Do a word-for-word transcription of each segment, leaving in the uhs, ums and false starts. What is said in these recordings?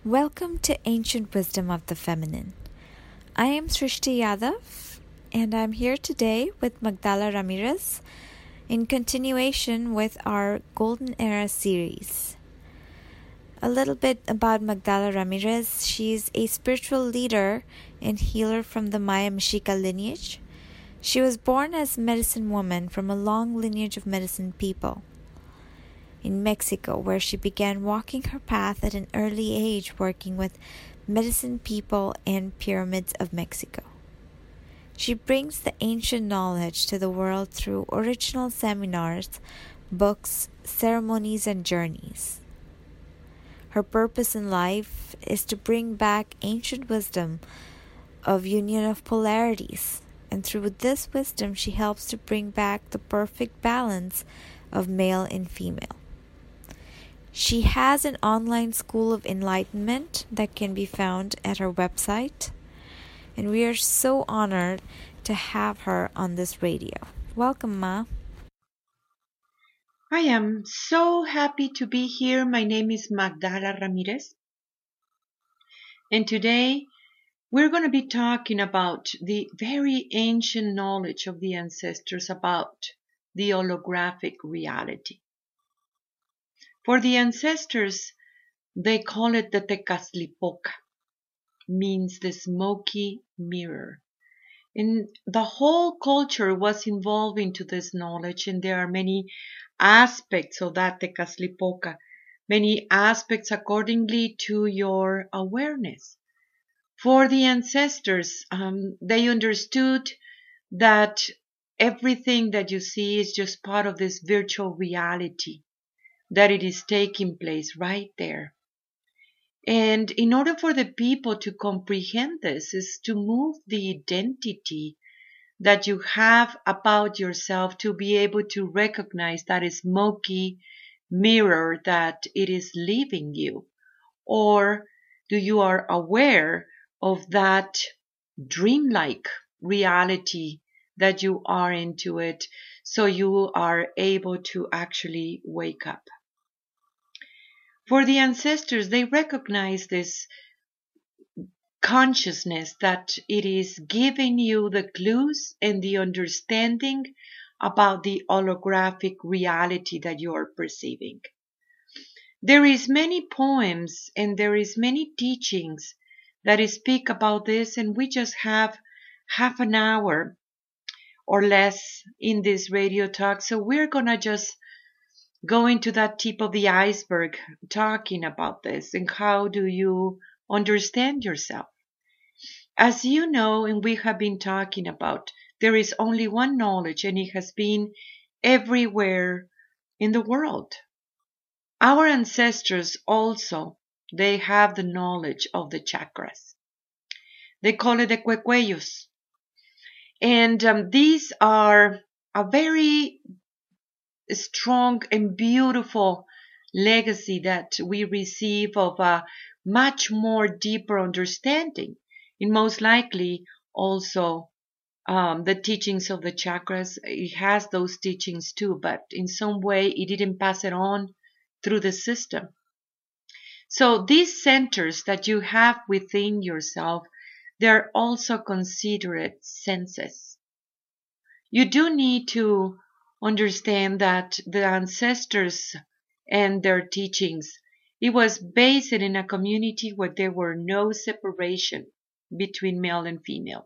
Welcome to Ancient Wisdom of the Feminine. I am Srishti Yadav, and I'm here today with Magdala Ramirez in continuation with our Golden Era series. A little bit about Magdala Ramirez. She's a spiritual leader and healer from the Maya Mexica lineage. She was born as a medicine woman from a long lineage of medicine people in Mexico, where she began walking her path at an early age, working with medicine people and pyramids of Mexico. She brings the ancient knowledge to the world through original seminars, books, ceremonies, and journeys. Her purpose in life is to bring back ancient wisdom of union of polarities, and through this wisdom she helps to bring back the perfect balance of male and female. She has an online school of enlightenment that can be found at her website, and we are so honored to have her on this radio. Welcome, Ma. I am so happy to be here. My name is Magdala Ramirez, and today we're going to be talking about the very ancient knowledge of the ancestors about the holographic reality. For the ancestors, they call it the Tecaztlipoca, means the smoky mirror. And the whole culture was involved into this knowledge, and there are many aspects of that Tecaztlipoca, many aspects accordingly to your awareness. For the ancestors, um, they understood that everything that you see is just part of this virtual reality, that it is taking place right there. And in order for the people to comprehend this is to move the identity that you have about yourself to be able to recognize that smoky mirror that it is leaving you. Or do you are aware of that dreamlike reality that you are into it, so you are able to actually wake up. For the ancestors, they recognize this consciousness that it is giving you the clues and the understanding about the holographic reality that you are perceiving. There is many poems and there is many teachings that speak about this, and we just have half an hour or less in this radio talk, so we're gonna just go into that tip of the iceberg talking about this and how do you understand yourself. As you know, and we have been talking about, there is only one knowledge, and it has been everywhere in the world. Our ancestors also, they have the knowledge of the chakras. They call it the cuecuellos. And um, these are a very strong and beautiful legacy that we receive of a much more deeper understanding, and most likely also um, the teachings of the chakras. It has those teachings too, but in some way it didn't pass it on through the system. So these centers that you have within yourself, they're also considered senses. You do need to understand that the ancestors and their teachings, it was based in a community where there were no separation between male and female.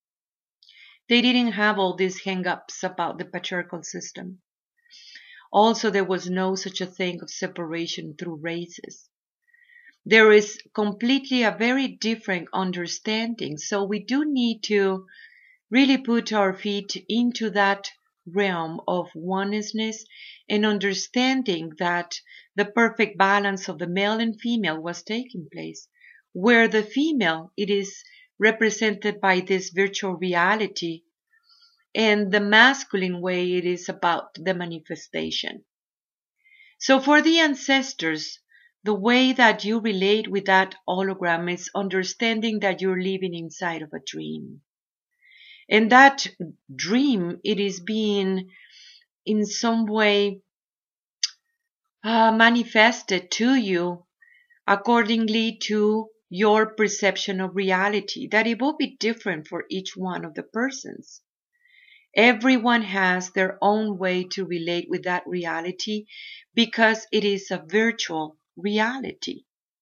They didn't have all these hang-ups about the patriarchal system. Also, there was no such a thing of separation through races. There is completely a very different understanding. So we do need to really put our feet into that realm of oneness and understanding that the perfect balance of the male and female was taking place, where the female, it is represented by this virtual reality, and the masculine way, it is about the manifestation. So for the ancestors, the way that you relate with that hologram is understanding that you're living inside of a dream. And that dream, it is being in some way uh, manifested to you accordingly to your perception of reality, that it will be different for each one of the persons. Everyone has their own way to relate with that reality because it is a virtual reality.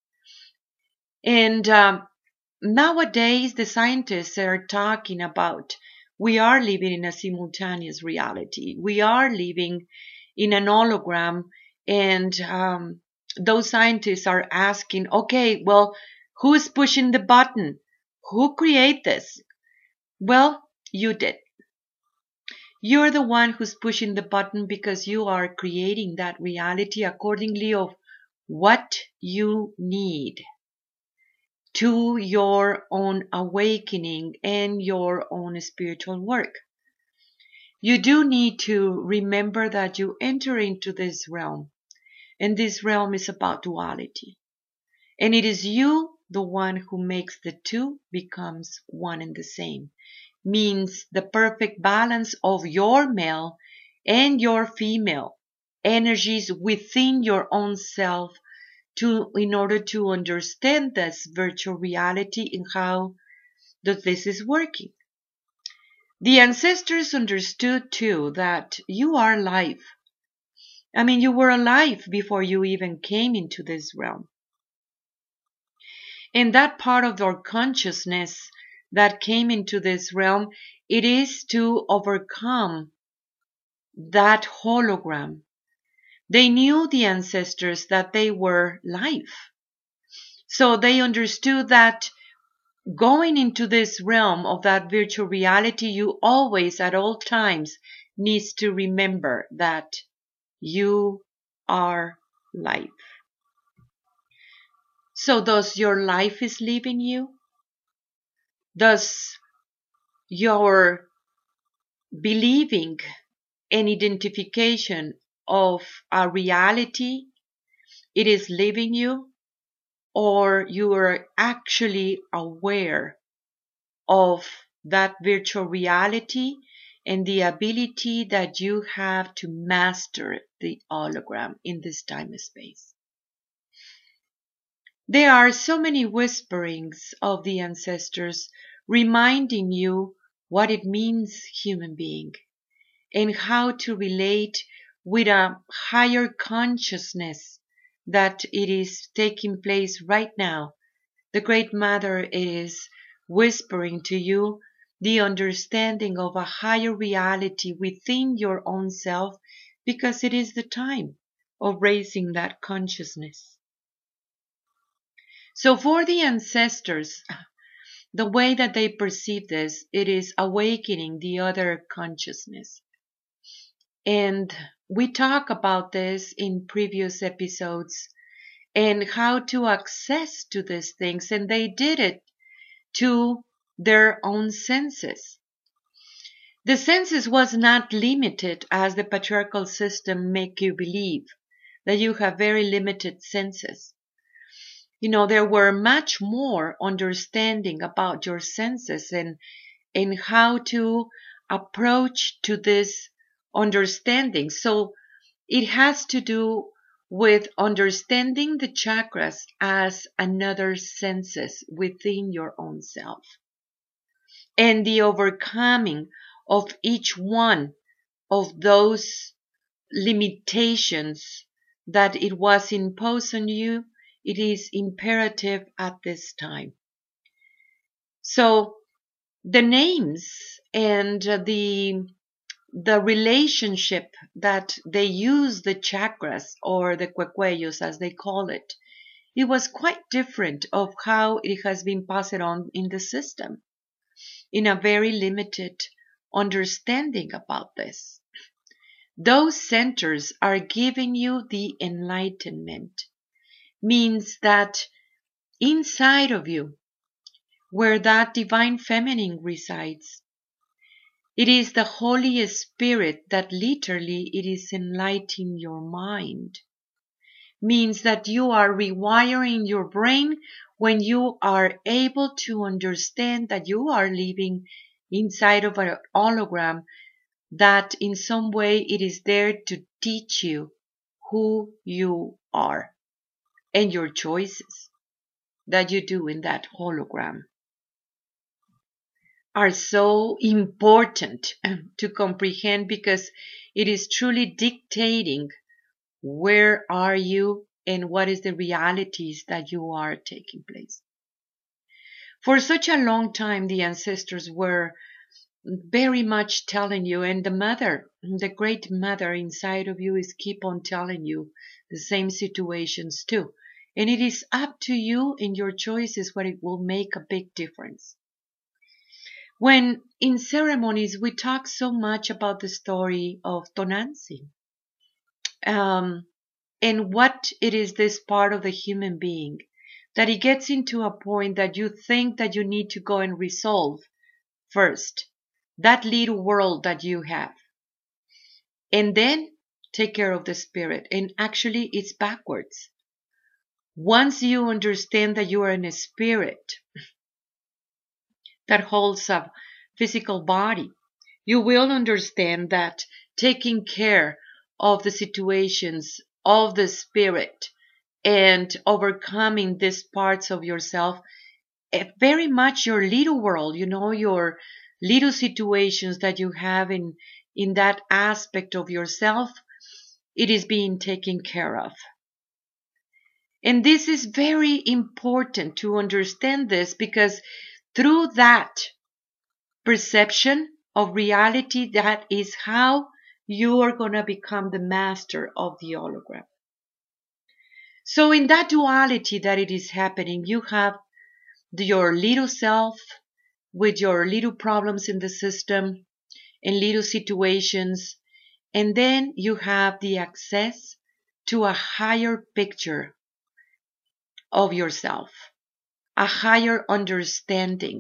And um, nowadays, the scientists are talking about we are living in a simultaneous reality. We are living in an hologram, and um, those scientists are asking, okay, well, who's pushing the button? Who created this? Well, you did. You're the one who's pushing the button because you are creating that reality accordingly of what you need to your own awakening and your own spiritual work. You do need to remember that you enter into this realm, and this realm is about duality. And it is you, the one who makes the two becomes one and the same. Means the perfect balance of your male and your female energies within your own self to in order to understand this virtual reality and how that this is working. The ancestors understood too that you are life. I mean, you were alive before you even came into this realm. And that part of our consciousness that came into this realm, it is to overcome that hologram. They knew, the ancestors, that they were life. So they understood that going into this realm of that virtual reality, you always, at all times, needs to remember that you are life. So does your life is leaving you? Does your believing and identification of a reality, it is leaving you? Or you are actually aware of that virtual reality and the ability that you have to master the hologram in this time and space? There are so many whisperings of the ancestors reminding you what it means human being and how to relate with a higher consciousness that it is taking place right now. The Great Mother is whispering to you the understanding of a higher reality within your own self, because it is the time of raising that consciousness. So for the ancestors, the way that they perceive this, it is awakening the other consciousness. And we talk about this in previous episodes and how to access to these things. And they did it to their own senses. The senses was not limited as the patriarchal system make you believe, that you have very limited senses. You know, there were much more understanding about your senses and, and how to approach to this understanding. So it has to do with understanding the chakras as another senses within your own self, and the overcoming of each one of those limitations that it was imposed on you. It is imperative at this time. So the names and the the relationship that they use, the chakras or the cuecuellos as they call it, it was quite different of how it has been passed on in the system, in a very limited understanding about this. Those centers are giving you the enlightenment, means that inside of you, where that divine feminine resides, it is the Holy Spirit that literally it is enlightening your mind. Means that you are rewiring your brain when you are able to understand that you are living inside of an hologram, that in some way it is there to teach you who you are and your choices that you do in that hologram are so important to comprehend, because it is truly dictating where are you and what is the realities that you are taking place. For such a long time, the ancestors were very much telling you, and the mother, the great mother inside of you is keep on telling you the same situations too. And it is up to you and your choices what it will make a big difference. When in ceremonies we talk so much about the story of Tonantzin, um, and what it is this part of the human being, that it gets into a point that you think that you need to go and resolve first that little world that you have, and then take care of the spirit. And actually it's backwards. Once you understand that you are in a spirit that holds a physical body, you will understand that taking care of the situations of the spirit and overcoming these parts of yourself, very much your little world, you know, your little situations that you have in, in that aspect of yourself, it is being taken care of. And this is very important to understand this, because through that perception of reality, that is how you are going to become the master of the hologram. So in that duality that it is happening, you have the, your little self with your little problems in the system and little situations, and then you have the access to a higher picture of yourself, a higher understanding,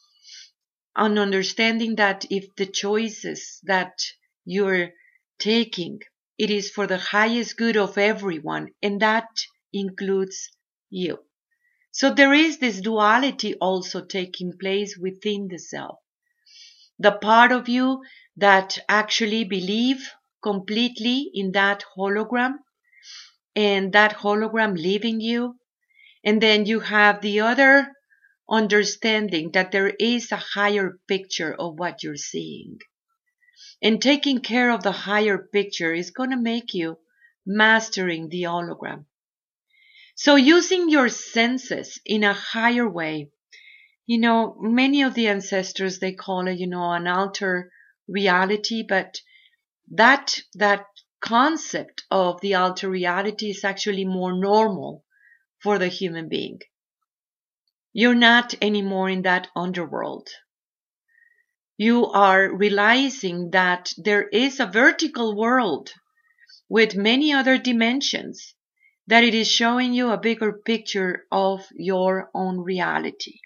an understanding that if the choices that you're taking, it is for the highest good of everyone, and that includes you. So there is this duality also taking place within the self. The part of you that actually believe completely in that hologram, and that hologram leaving you. And then you have the other understanding that there is a higher picture of what you're seeing. And taking care of the higher picture is going to make you mastering the hologram. So using your senses in a higher way, you know, many of the ancestors, they call it, you know, an alter reality, but that, that concept of the alter reality is actually more normal for the human being. You're not anymore in that underworld. You are realizing that there is a vertical world with many other dimensions, that it is showing you a bigger picture of your own reality.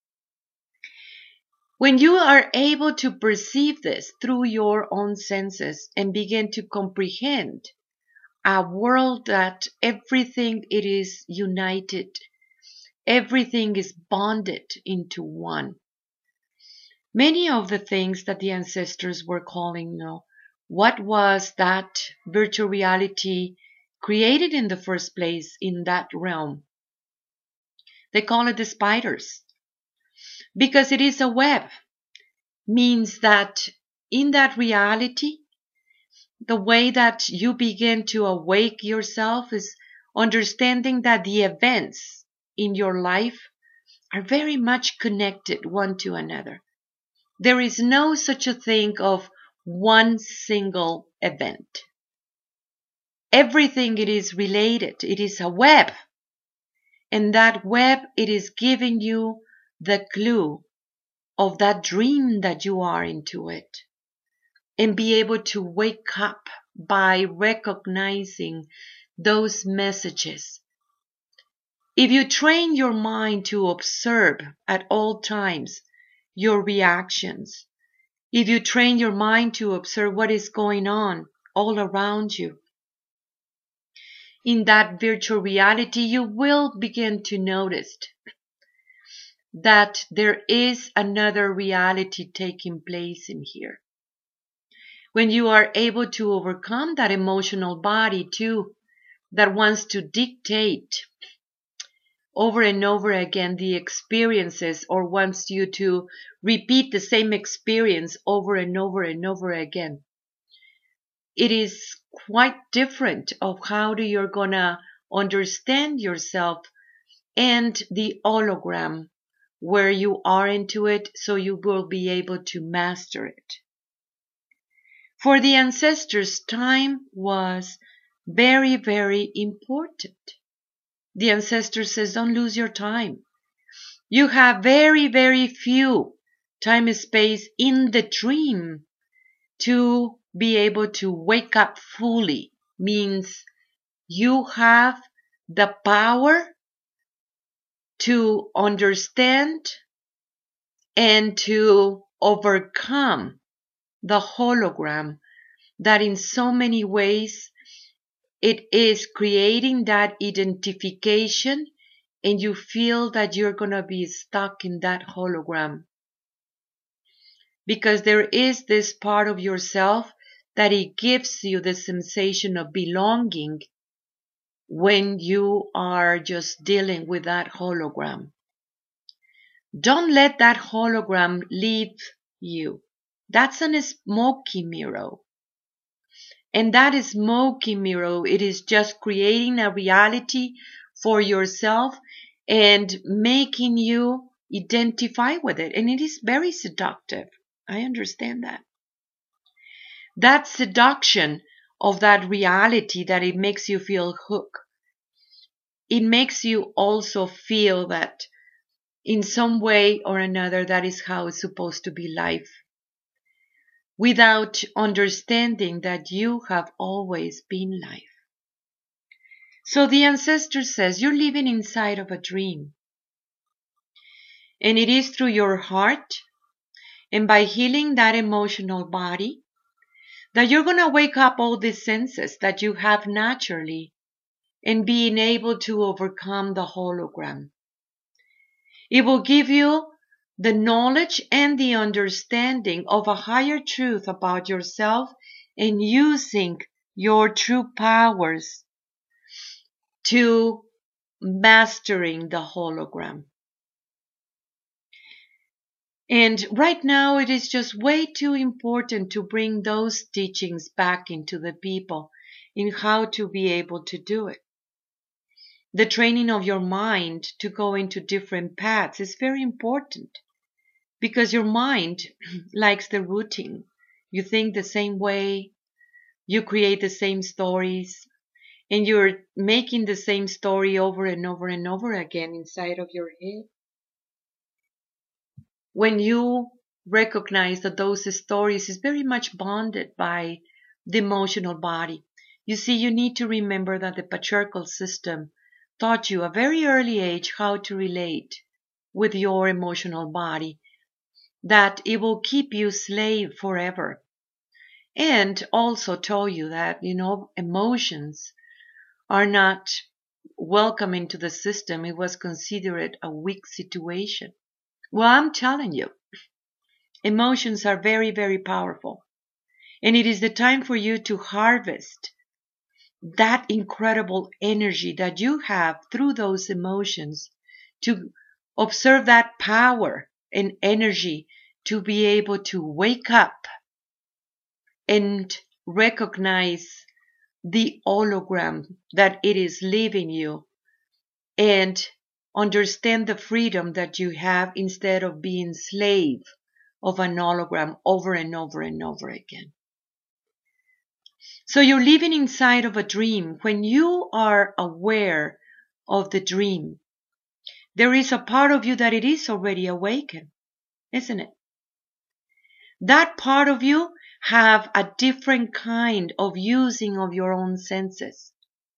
When you are able to perceive this through your own senses and begin to comprehend a world that everything it is united, everything is bonded into one. Many of the things that the ancestors were calling, you know, what was that virtual reality created in the first place in that realm? They call it the spiders, because it is a web. Means that in that reality, the way that you begin to awake yourself is understanding that the events in your life are very much connected one to another. There is no such a thing of one single event. Everything it is related. It is a web. And that web, it is giving you the clue of that dream that you are into it. And be able to wake up by recognizing those messages. If you train your mind to observe at all times your reactions, if you train your mind to observe what is going on all around you, in that virtual reality, you will begin to notice that there is another reality taking place in here. When you are able to overcome that emotional body too, that wants to dictate over and over again the experiences, or wants you to repeat the same experience over and over and over again. It is quite different of how do you're gonna understand yourself and the hologram, where you are into it, so you will be able to master it. For the ancestors, time was very, very important. The ancestor says, don't lose your time. You have very, very few time and space in the dream to be able to wake up fully. Means you have the power to understand and to overcome the hologram that in so many ways it is creating that identification, and you feel that you're going to be stuck in that hologram. Because there is this part of yourself that it gives you the sensation of belonging when you are just dealing with that hologram. Don't let that hologram leave you. That's a smoky mirror. And that smoky mirror, it is just creating a reality for yourself and making you identify with it. And it is very seductive. I understand that. That seduction of that reality, that it makes you feel hooked. It makes you also feel that in some way or another, that is how it's supposed to be life. Without understanding that you have always been life. So the ancestor says you're living inside of a dream. And it is through your heart and by healing that emotional body that you're going to wake up all these senses that you have naturally and being able to overcome the hologram. It will give you the knowledge and the understanding of a higher truth about yourself and using your true powers to mastering the hologram. And right now it is just way too important to bring those teachings back into the people in how to be able to do it. The training of your mind to go into different paths is very important because your mind likes the routine. You think the same way, you create the same stories, and you're making the same story over and over and over again inside of your head. When you recognize that those stories is very much bonded by the emotional body, you see, you need to remember that the patriarchal system taught you at a very early age how to relate with your emotional body, that it will keep you slave forever. And also told you that, you know, emotions are not welcome into the system. It was considered a weak situation. Well, I'm telling you, emotions are very, very powerful. And it is the time for you to harvest that incredible energy that you have through those emotions, to observe that power and energy to be able to wake up and recognize the hologram that it is leaving you and understand the freedom that you have instead of being slave of an hologram over and over and over again. So you're living inside of a dream. When you are aware of the dream, there is a part of you that it is already awakened, isn't it? That part of you have a different kind of using of your own senses.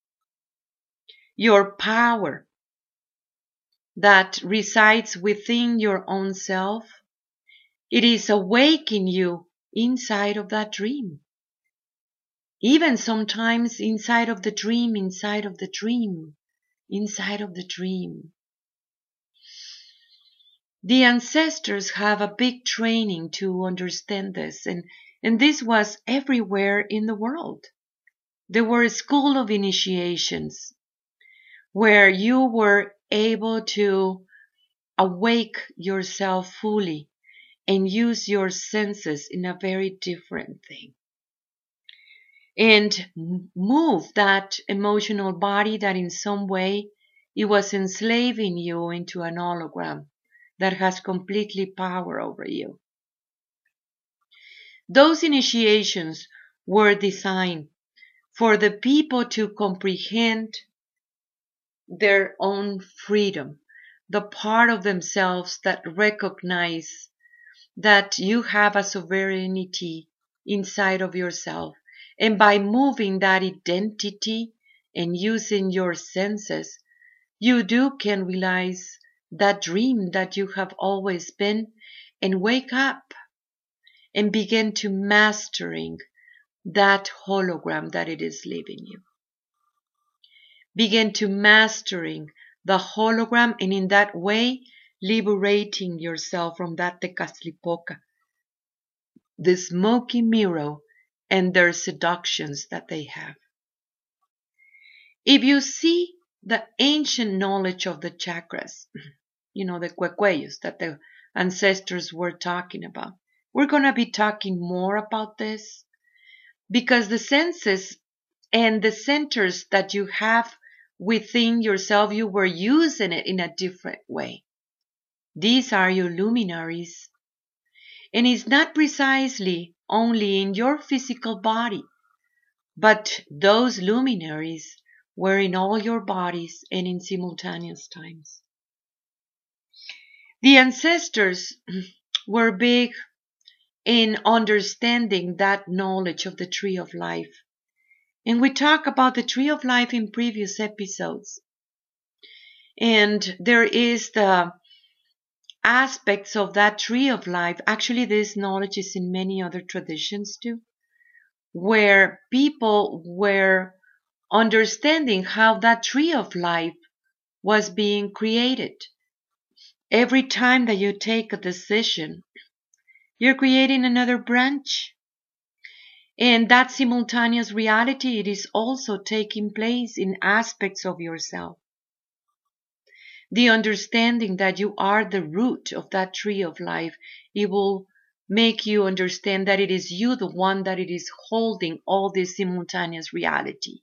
Your power that resides within your own self, it is awakening you inside of that dream. Even sometimes inside of the dream, inside of the dream, inside of the dream. The ancestors have a big training to understand this, and, and this was everywhere in the world. There were a school of initiations where you were able to awake yourself fully and use your senses in a very different thing. And move that emotional body that in some way it was enslaving you into an hologram that has completely power over you. Those initiations were designed for the people to comprehend their own freedom, the part of themselves that recognize that you have a sovereignty inside of yourself. And by moving that identity and using your senses, you do can realize that dream that you have always been and wake up and begin to mastering that hologram that it is leaving you. Begin to mastering the hologram, and in that way liberating yourself from that Tecaslipoca, the smoky mirror and their seductions that they have. If you see the ancient knowledge of the chakras, you know, the cuecuellos that the ancestors were talking about, we're going to be talking more about this because the senses and the centers that you have within yourself, you were using it in a different way. These are your luminaries. And it's not precisely only in your physical body, but those luminaries were in all your bodies and in simultaneous times. The ancestors were big in understanding that knowledge of the tree of life. And we talk about the tree of life in previous episodes. And there is the aspects of that tree of life. Actually, this knowledge is in many other traditions too, where people were understanding how that tree of life was being created. Every time that you take a decision, you're creating another branch. And that simultaneous reality, it is also taking place in aspects of yourself. The understanding that you are the root of that tree of life, it will make you understand that it is you, the one that it is holding all this simultaneous reality.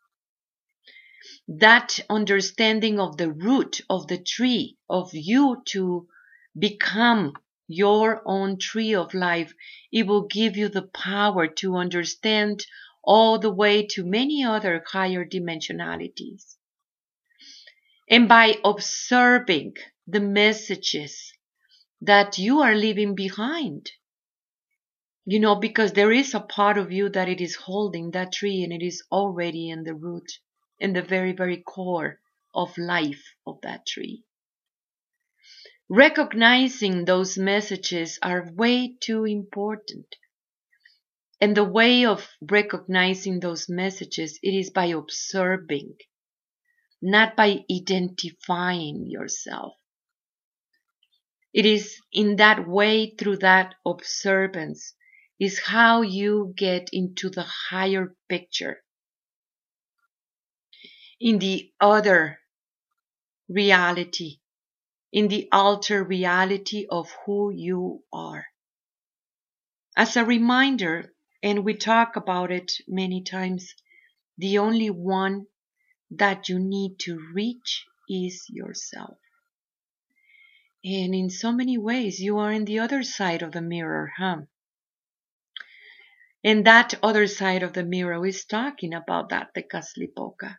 That understanding of the root of the tree, of you to become your own tree of life, it will give you the power to understand all the way to many other higher dimensionalities. And by observing the messages that you are leaving behind, you know, because there is a part of you that it is holding that tree and it is already in the root, in the very, very core of life of that tree. Recognizing those messages are way too important. And the way of recognizing those messages, it is by observing, not by identifying yourself. It is in that way, through that observance, is how you get into the higher picture, in the other reality, in the alter reality of who you are. As a reminder, and we talk about it many times, the only one that you need to reach is yourself. And in so many ways, you are in the other side of the mirror, huh? And that other side of the mirror is talking about that Tecaslipoca.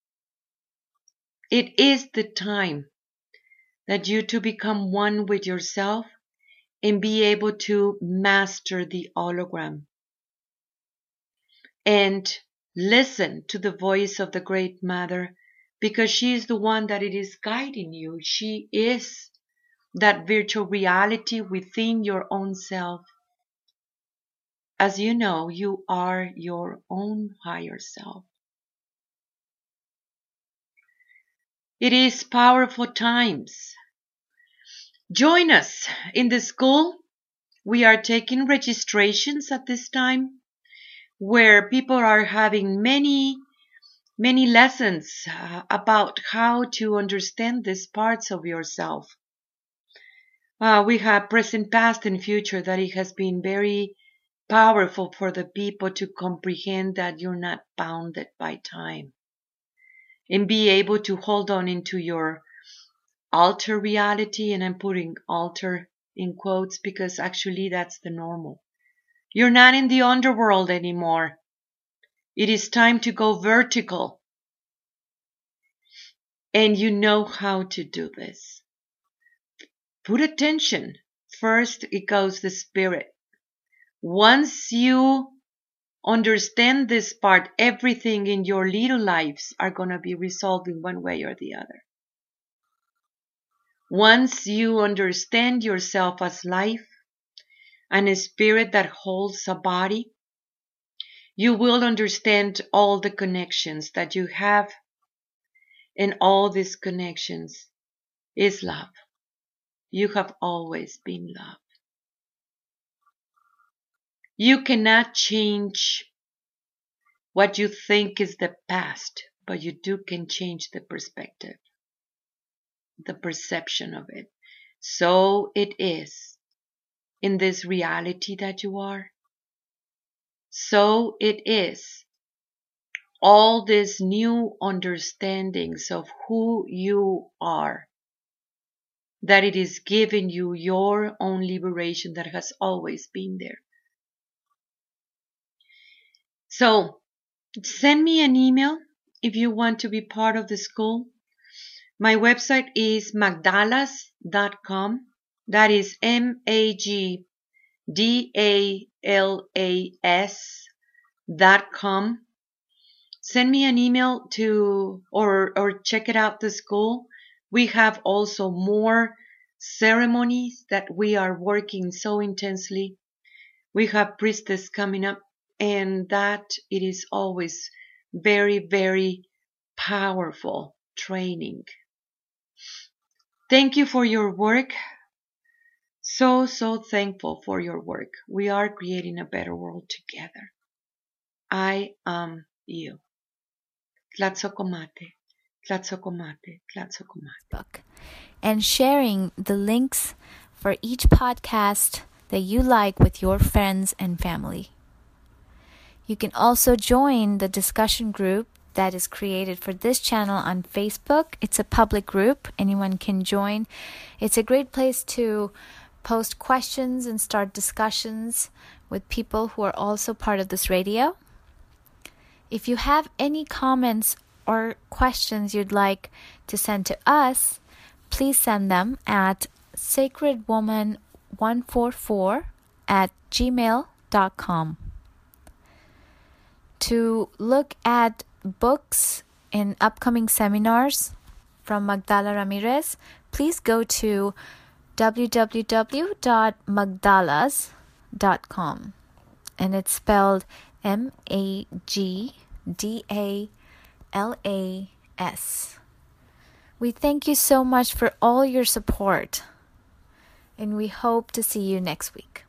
It is the time that you to become one with yourself and be able to master the hologram and listen to the voice of the Great Mother, because she is the one that it is guiding you. She is that virtual reality within your own self. As you know, you are your own higher self. It is powerful times. Join us in the school. We are taking registrations at this time, where people are having many many lessons uh, about how to understand these parts of yourself. Uh, we have present, past, and future that it has been very powerful for the people to comprehend that you're not bounded by time and be able to hold on into your alter reality. And I'm putting alter in quotes because actually that's the normal. You're not in the underworld anymore. It is time to go vertical. And you know how to do this. Put attention. First, it goes the spirit. Once you understand this part, everything in your little lives are going to be resolved in one way or the other. Once you understand yourself as life and a spirit that holds a body, you will understand all the connections that you have, and all these connections is love. You have always been love. You cannot change what you think is the past, but you do can change the perspective, the perception of it. So it is in this reality that you are. So it is all these new understandings of who you are, that it is giving you your own liberation that has always been there. So send me an email if you want to be part of the school. My website is magdalas dot com. That is M A G D A L A S dot com. Send me an email to or or check it out the school. We have also more ceremonies that we are working so intensely. We have priestess coming up, and that it is always very, very powerful training. Thank you for your work. So, so thankful for your work. We are creating a better world together. I am you. Tlatzocomate, Tlatzocomate, Tlatzocomate. And sharing the links for each podcast that you like with your friends and family. You can also join the discussion group that is created for this channel on Facebook. It's a public group. Anyone can join. It's a great place to post questions and start discussions with people who are also part of this radio. If you have any comments or questions you'd like to send to us, please send them at sacred woman one four four at gmail dot com. To look at books and upcoming seminars from Magdala Ramirez, please go to w w w dot magdalas dot com, and it's spelled M A G D A L A S. We thank you so much for all your support, and we hope to see you next week.